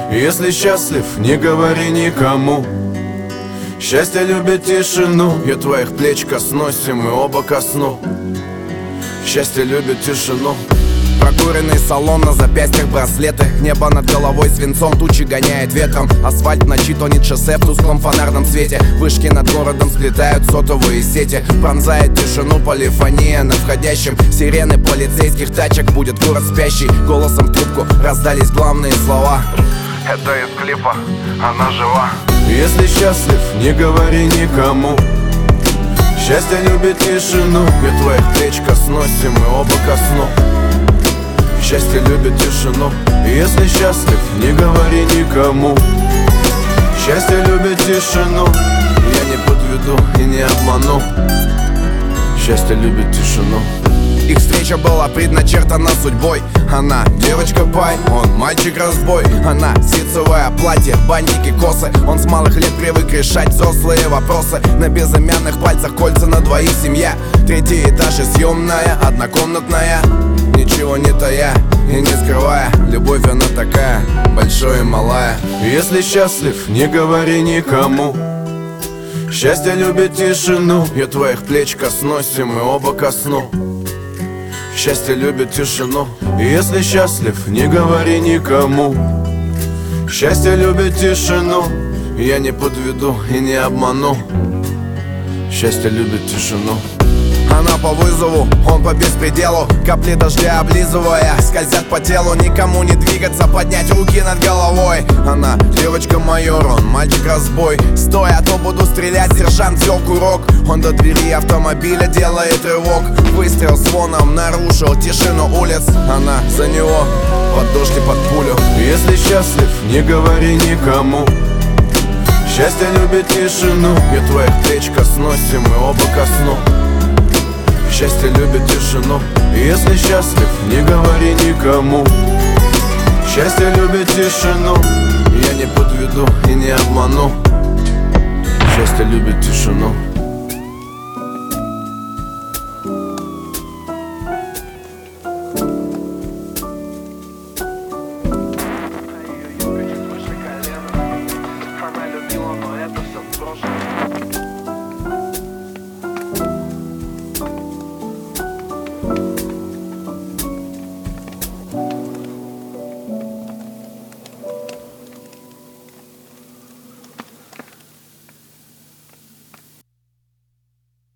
Если счастлив, не говори никому. Счастье любит тишину. Я твоих плеч коснусь, и мы оба ко сну. Счастье любит тишину. Прокуренный салон, на запястьях браслеты. Небо над головой свинцом, тучи гоняет ветром. Асфальт в ночи тонет шоссе в тусклом фонарном свете. Вышки над городом сплетают сотовые сети. Пронзает тишину полифония на входящем. Сирены полицейских тачек, будет город спящий. Голосом в трубку раздались главные слова. Это из клипа, она жива. Если счастлив, не говори никому. Счастье любит тишину. Я твоих плеч коснусь, и мы оба ко сну. Счастье любит тишину. Если счастлив, не говори никому. Счастье любит тишину. Я не подведу и не обману. Счастье любит тишину. Их встреча была предначертана судьбой. Она девочка-пай, он мальчик-разбой. Она ситцевое платье, бантики, косы. Он с малых лет привык решать взрослые вопросы. На безымянных пальцах кольца на двоих семья. Третий этаж и съемная, однокомнатная. Ничего не тая и не скрывая. Любовь она такая, большая и малая. Если счастлив, не говори никому. Счастье любит тишину. Я твоих плеч коснусь, и мы оба ко сну. Счастье любит тишину. Если счастлив, не говори никому. Счастье любит тишину. Я не подведу и не обману. Счастье любит тишину. Она по вызову, он по беспределу. Капли дождя облизывая, скользят по телу. Никому не двигаться, поднять руки над головой. Она девочка-майор, он мальчик-разбой. Стой, а то буду стрелять, сержант взял курок. Он до двери автомобиля делает рывок. Выстрел звоном нарушил тишину улиц. Она за него, под дождь и под пулю. Если счастлив, не говори никому. Счастье любит тишину. Я твоих плеч коснусь, и мы оба ко сну. Счастье любит тишину. Если счастлив, не говори никому. Счастье любит тишину. Я не подведу и не обману. Счастье любит тишину.